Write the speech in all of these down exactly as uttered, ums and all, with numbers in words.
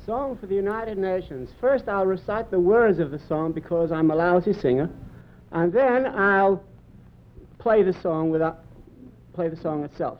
Song for the United Nations. First I'll recite the words of the song because I'm a lousy singer, and then I'll play the song without play the song itself.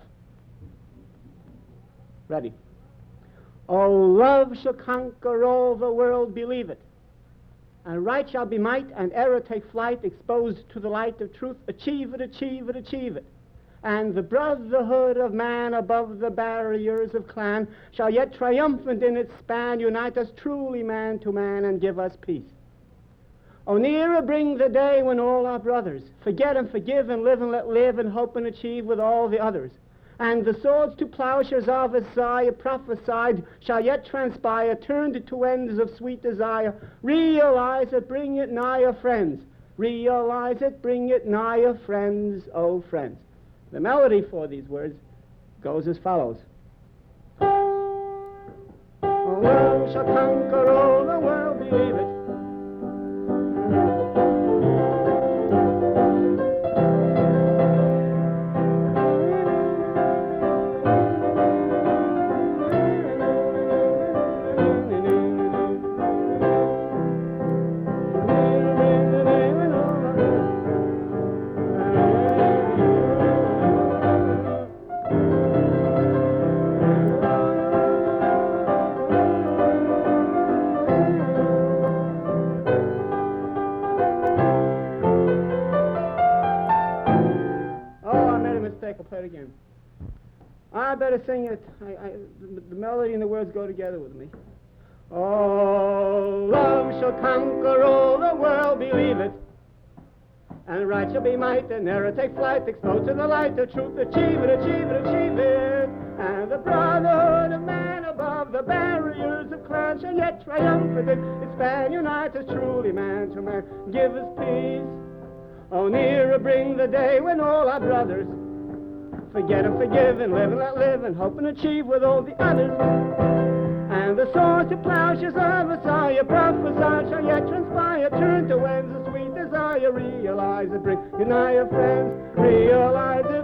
Ready? Oh, love shall conquer all the world, believe it. And right shall be might, and error take flight, exposed to the light of truth. Achieve it, achieve it, achieve it. And the brotherhood of man above the barriers of clan shall yet triumphant in its span unite us truly man to man and give us peace. O nearer bring the day when all our brothers forget and forgive and live and let live and hope and achieve with all the others. And the swords to plowshares of Isaiah prophesied shall yet transpire, turned to ends of sweet desire. Realize it, bring it nigher, friends. Realize it, bring it nigher, friends, oh friends. The melody for these words goes as follows. Love shall conquer all the world, believe it. I'll play it again. I better sing it. I, I, the, the melody and the words go together with me. Oh, love shall conquer all the world, believe it. And right shall be might, and error take flight, exposed to the light of truth. Achieve it, achieve it, achieve it. And the brotherhood of man above the barriers of clan shall yet triumphant in its span unite us truly man to man. Give us peace. Oh, nearer bring the day when all our brothers forget and forgive and live and let live and hope and achieve with all the others. And the swords to plowshares of Isaiah prophesied shall yet transpire, turn to ends of sweet desire. Realize it, bring you nigher, friends. Realize it.